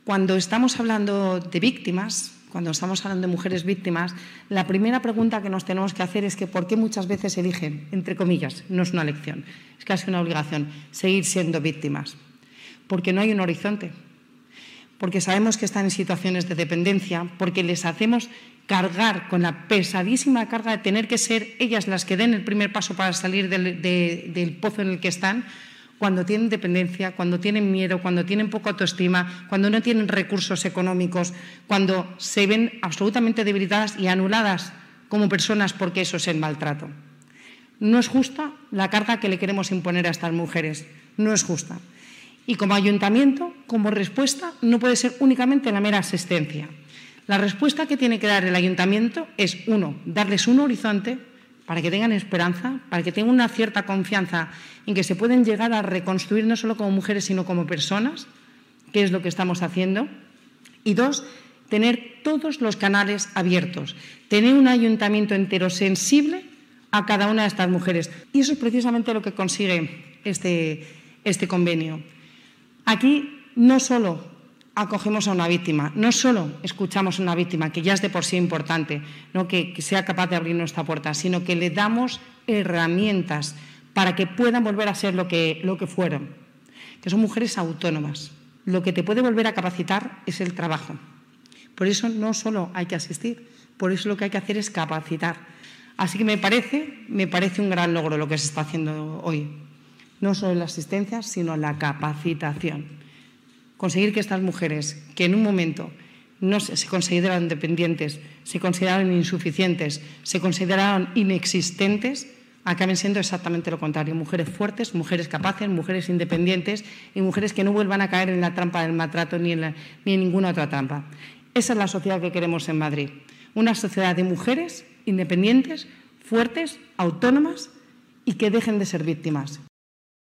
cuando estamos hablando de víctimas, cuando estamos hablando de mujeres víctimas, la primera pregunta que nos tenemos que hacer es que ¿por qué muchas veces eligen, entre comillas, no es una elección, es casi una obligación, seguir siendo víctimas? Porque no hay un horizonte, porque sabemos que están en situaciones de dependencia, porque les hacemos cargar con la pesadísima carga de tener que ser ellas las que den el primer paso para salir del pozo en el que están, cuando tienen dependencia, cuando tienen miedo, cuando tienen poca autoestima, cuando no tienen recursos económicos, cuando se ven absolutamente debilitadas y anuladas como personas porque eso es el maltrato. No es justa la carga que le queremos imponer a estas mujeres, no es justa. Y como ayuntamiento, como respuesta, no puede ser únicamente la mera asistencia. La respuesta que tiene que dar el ayuntamiento es, uno, darles un horizonte para que tengan esperanza, para que tengan una cierta confianza en que se pueden llegar a reconstruir no solo como mujeres, sino como personas, que es lo que estamos haciendo. Y dos, tener todos los canales abiertos, tener un ayuntamiento entero sensible a cada una de estas mujeres. Y eso es precisamente lo que consigue este convenio. Aquí no solo acogemos a una víctima, no solo escuchamos a una víctima, que ya es de por sí importante, ¿no? que sea capaz de abrir nuestra puerta, sino que le damos herramientas para que puedan volver a ser lo que fueron, que son mujeres autónomas. Lo que te puede volver a capacitar es el trabajo. Por eso no solo hay que asistir, por eso lo que hay que hacer es capacitar. Así que me parece un gran logro lo que se está haciendo hoy. No solo la asistencia, sino la capacitación. Conseguir que estas mujeres, que en un momento no se consideran dependientes, se consideraron insuficientes, se consideraron inexistentes, acaben siendo exactamente lo contrario. Mujeres fuertes, mujeres capaces, mujeres independientes y mujeres que no vuelvan a caer en la trampa del maltrato ni en ninguna otra trampa. Esa es la sociedad que queremos en Madrid. Una sociedad de mujeres independientes, fuertes, autónomas y que dejen de ser víctimas.